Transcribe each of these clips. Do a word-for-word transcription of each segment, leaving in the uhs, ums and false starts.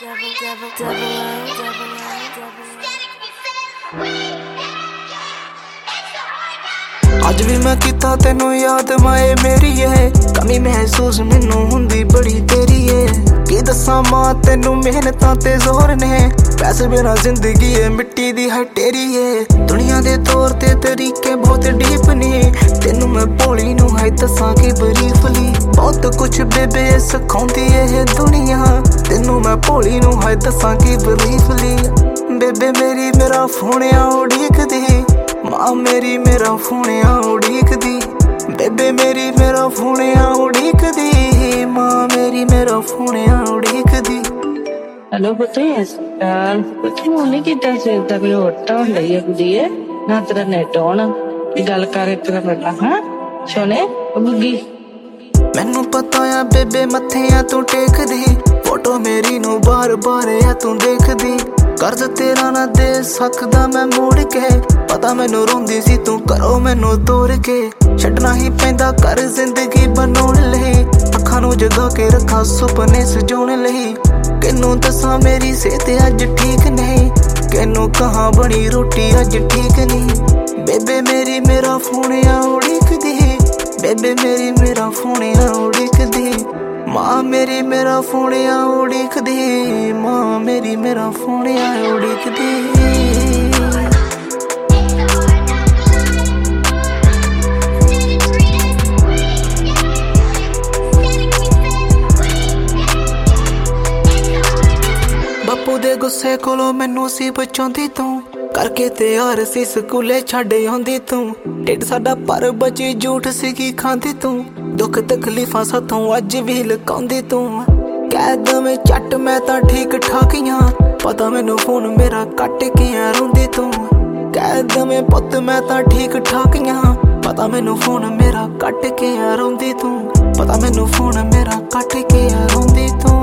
Double, double, double O, double O, double O. ਅੱਜ ਵੀ ਮੈਂ ਕੀਤਾ ਤੈਨੂੰ ਯਾਦ ਮਾਏ ਮੇਰੀ ਏ ਕਮੀ ਮਹਿਸੂਸ ਮੈਨੂੰ ਹੁੰਦੀ ਬੜੀ ਤੇਰੀ ਏ ਕੀ ਦੱਸਾਂ ਮਾਂ ਤੈਨੂੰ ਮਿਹਨਤਾਂ ਤੇ ਜ਼ੋਰ ਨੇ ਪੈਸੇ ਬਿਨਾ ਜ਼ਿੰਦਗੀ ਏ ਮਿੱਟੀ ਦੀ ਹੈ ਤੇਰੀ ਏ ਦੁਨੀਆ ਦੇ ਤੌਰ ਤੇ ਤਰੀਕੇ ਬਹੁਤ ਡੀਪ ਨੇ ਤੈਨੂੰ ਮੈਂ ਭੋਲੀ ਨੂੰ ਹੈ ਦੱਸਾਂ ਕਿ ਬਰੀਫਲੀ ਬਹੁਤ ਕੁਛ ਬੇਬੇ ਸਿਖਾਉਂਦੀ ਇਹ ਦੁਨੀਆ ਤੈਨੂੰ ਮੈਂ ਭੋਲੀ ਨੂੰ ਹੈ ਦੱਸਾਂ ਕਿ ਬਰੀਫਲੀ ਬੇਬੇ ਮੇਰੀ ਮੇਰਾ ਫੋਨਿਆ ਉਡੀਕਦੀ माँ मेरी मेरा फोनिया उड़ीकदी बेबे मेरी मेरा फोनिया उड़ीकदी माँ मेरी मेरा फोनिया उड़ीकदी। हेलो पुत्र यार कुछ नहीं किता से तक होटा होंदा ही कुदी है ना तेरा नेट ऑन गल कर तेरा बेटा हां सोने बुगी मैनू पता है बेबे मत्थियां तू टेकदी फोटो मेरी नू बार बार है तू देखदी कर्ज तेरा ना दे सकदा मैं मोड़ के पता मैनू रोंदी सी तू करो मैनू तोड़ के छड्डना ही पैंदा कर जिंदगी बनाउण लई अखां नू जगा के रखा सुपने सजाउण लई किनू दसां मेरी सेहत अज ठीक नहीं किनू कहां बनी रोटी अज ठीक नहीं बेबे मेरी मेरा फोनिया उड़ीकदी बेबे मेरी मेरा फोनिया उड़ीकदी माँ मेरी मेरा फोनिया उड़ीकदी माँ मेरी मेरा फोनिया उड़ीकदी। बापू दे गुस्से कोलों मैनू सी बचाउंदी तू करके तैयार सी स्कूले छड्ड आउंदी तू ढिड साडा पर बची झूठ सीगी खांदी तू दुख तकलीफां साथों अज भी लकाउंदी तू कैद में झट मैं तां ठीक ठाक ही हां पता मैनू फोन मेरा कट के रोंदी तू कैद में पुत मैं तां ठीक ठाक ही हां पता मैनू फोन मेरा कट के रोंदी तू पता मैनू फोन मेरा कट के रोंदी तू।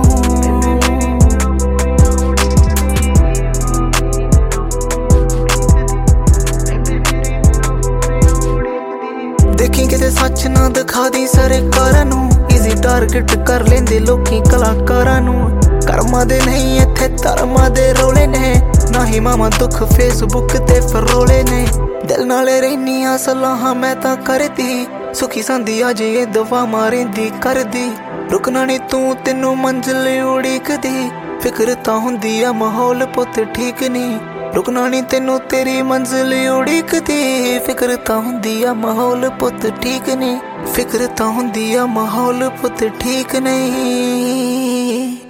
देखी किते सच ना दिखा दी सरकारां नू इजी टारगेट कर लेंदे लोकी कलाकारां नू कर्मा दे नहीं इत्थे धर्मा दे रोले ने ना ही मामा दुख फेसबुक ते फरोले ने दिल नाल रहनियां सलाहां मैं तां करदी सुखी संदी अज ये दवा मारेंदी करदी रुकना नहीं तू तेनू मंजिल उड़ीकदी फिक्र तां हुंदी आ माहौल पुत ठीक नहीं रुकना नहीं तेनू तेरी मंजिल उड़ीकदी फिक्र तां हुंदी आ माहौल पुत ठीक नहीं फिक्र तां हुंदी आ माहौल पुत ठीक नहीं।